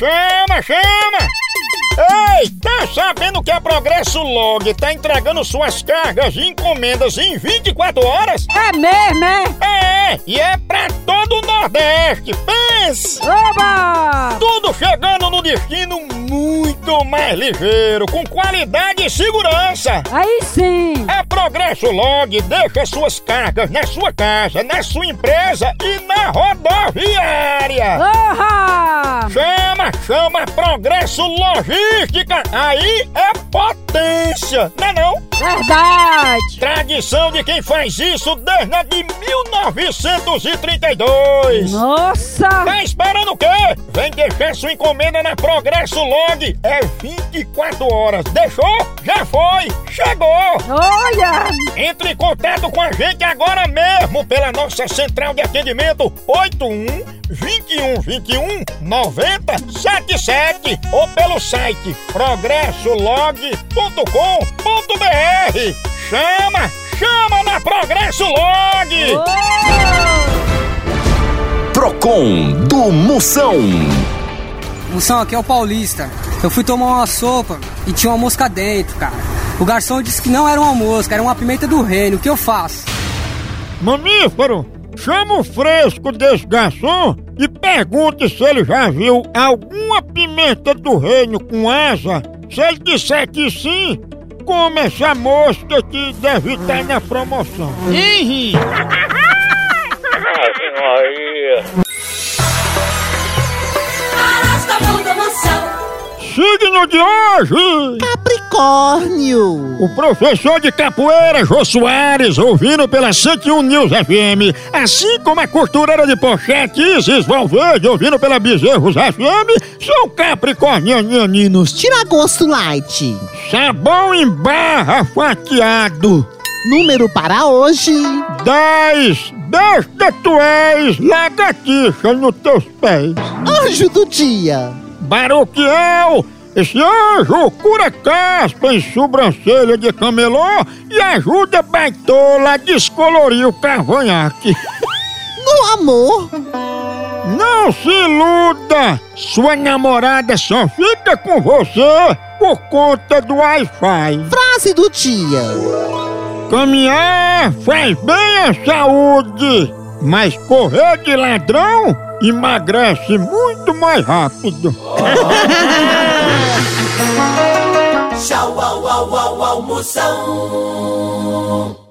Chama! Ei, tá sabendo que a Progresso Log tá entregando suas cargas e encomendas em 24 horas? É mesmo, é? É, e é pra todo o Nordeste, pense! Oba! Tudo chegando no destino muito mais ligeiro, com qualidade e segurança. Aí sim! A Progresso Log deixa suas cargas na sua casa, na sua empresa e na rodoviária. Oha! Chama Progresso Logística, aí é potência, não é não? Verdade! Tradição de quem faz isso desde a de 1932. Nossa! Tá esperando o quê? Vem deixar sua encomenda na Progresso Log, é 24 horas, deixou? Já foi, chegou! Olha! Entre em contato com a gente agora mesmo pela nossa central de atendimento 81-21-21-9077 ou pelo site progressolog.com.br. Chama na Progresso Log! Oh! Procon do Moção. Moção, aqui é o Paulista. Eu fui tomar uma sopa e tinha uma mosca dentro, cara. O garçom disse que não era uma mosca, era uma pimenta do reino. O que eu faço? Mamífero, chama o fresco desse garçom e pergunte se ele já viu alguma pimenta do reino com asa. Se ele disser que sim, come essa mosca que deve estar na promoção. Signo de hoje! Capricórnio! O professor de capoeira Jô Soares, ouvindo pela 101 News FM, assim como a costureira de pochete Isis Valverde, ouvindo pela Bezerros FM, são capricornianianos. Tira gosto light! Sabão em barra fatiado. Número para hoje: 10. Besta tu és, lagartixa nos teus pés. Anjo do dia! Baruquiel, esse anjo cura caspa em sobrancelha de camelô e ajuda baitola a descolorir o cavanhaque. No amor, Não se iluda, sua namorada só fica com você por conta do Wi-Fi. frase do dia: Caminhar faz bem à saúde, mas correr de ladrão emagrece muito mais rápido. Tchau, au, au, au, au, Moção.